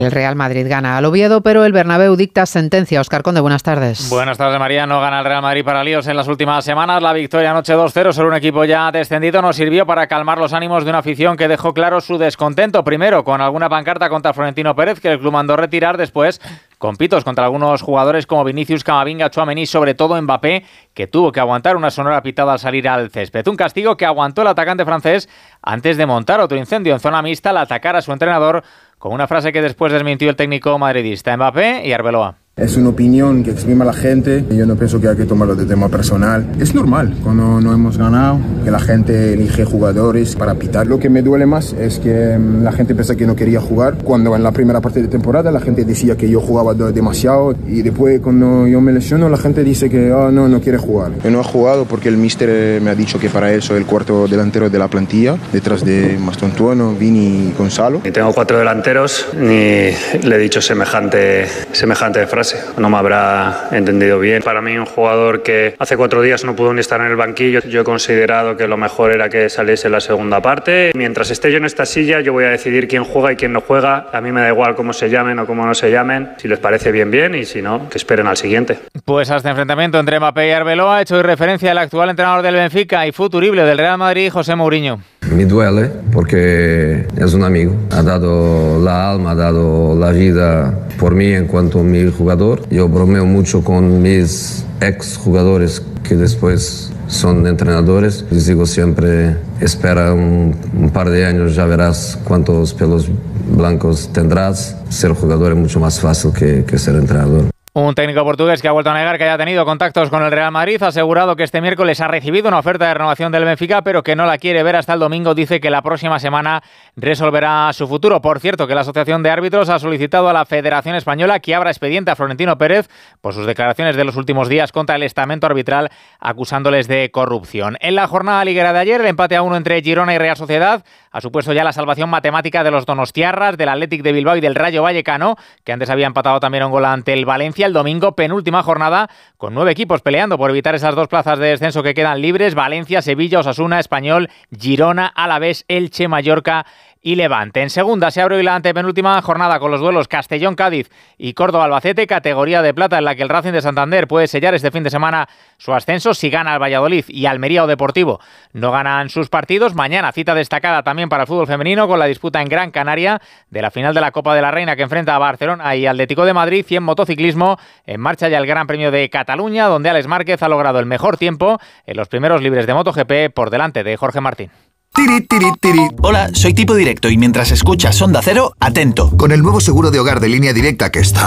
El Real Madrid gana al Oviedo, pero el Bernabéu dicta sentencia. Óscar Conde, buenas tardes. Buenas tardes, María. No gana el Real Madrid para líos en las últimas semanas. La victoria anoche 2-0 sobre un equipo ya descendido nos sirvió para calmar los ánimos de una afición que dejó claro su descontento. Primero, con alguna pancarta contra Florentino Pérez, que el club mandó retirar. Después, con pitos contra algunos jugadores como Vinicius, Camavinga, Tchouaméni, sobre todo Mbappé, que tuvo que aguantar una sonora pitada al salir al césped. Un castigo que aguantó el atacante francés antes de montar otro incendio en zona mixta al atacar a su entrenador con una frase que después desmintió el técnico madridista. Mbappé y Arbeloa. Es una opinión que exprime la gente y yo no pienso que hay que tomarlo de tema personal. Es normal cuando no hemos ganado que la gente elige jugadores para pitar. Lo que me duele más es que la gente piensa que no quería jugar. Cuando en la primera parte de temporada la gente decía que yo jugaba demasiado y después cuando yo me lesiono la gente dice que no quiere jugar. Yo no he jugado porque el míster me ha dicho que para él soy el cuarto delantero de la plantilla, detrás de Mastontuono, Vini y Gonzalo. Ni tengo 4 delanteros ni le he dicho semejante frase. No me habrá entendido bien. Para mí, un jugador que hace 4 días no pudo ni estar en el banquillo, yo he considerado que lo mejor era que saliese la segunda parte. Mientras esté yo en esta silla, yo voy a decidir quién juega y quién no juega. A mí me da igual cómo se llamen o cómo no se llamen. Si les parece bien, y si no, que esperen al siguiente. Pues a este enfrentamiento entre Mbappé y Arbeloa ha hecho hoy referencia el actual entrenador del Benfica y futurible del Real Madrid, José Mourinho. Me duele porque es un amigo, ha dado la alma, ha dado la vida por mí en cuanto a mi jugador. Yo bromeo mucho con mis ex jugadores que después son entrenadores. Les digo siempre, espera un par de años, ya verás cuántos pelos blancos tendrás. Ser jugador es mucho más fácil que ser entrenador. Un técnico portugués que ha vuelto a negar que haya tenido contactos con el Real Madrid, ha asegurado que este miércoles ha recibido una oferta de renovación del Benfica, pero que no la quiere ver hasta el domingo. Dice que la próxima semana resolverá su futuro. Por cierto, que la Asociación de Árbitros ha solicitado a la Federación Española que abra expediente a Florentino Pérez por sus declaraciones de los últimos días contra el estamento arbitral, acusándoles de corrupción. En la jornada liguera de ayer, el empate a 1 entre Girona y Real Sociedad ha supuesto ya la salvación matemática de los donostiarras, del Athletic de Bilbao y del Rayo Vallecano, que antes había empatado también un gol ante el Valencia. El domingo, penúltima jornada, con 9 equipos peleando por evitar esas 2 plazas de descenso que quedan libres: Valencia, Sevilla, Osasuna, Español, Girona, Alavés, Elche, Mallorca y Levante. En segunda se abre hoy la antepenúltima jornada con los duelos Castellón-Cádiz y Córdoba-Albacete, categoría de plata en la que el Racing de Santander puede sellar este fin de semana su ascenso si gana el Valladolid y Almería o Deportivo no ganan sus partidos. Mañana cita destacada también para el fútbol femenino con la disputa en Gran Canaria de la final de la Copa de la Reina que enfrenta a Barcelona y Atlético de Madrid. Y en motociclismo, en marcha ya el Gran Premio de Cataluña, donde Alex Márquez ha logrado el mejor tiempo en los primeros libres de MotoGP por delante de Jorge Martín. Tiri, tiri, tiri. Hola, soy Tipo Directo y mientras escuchas Onda Cero, atento. Con el nuevo seguro de hogar de Línea Directa que está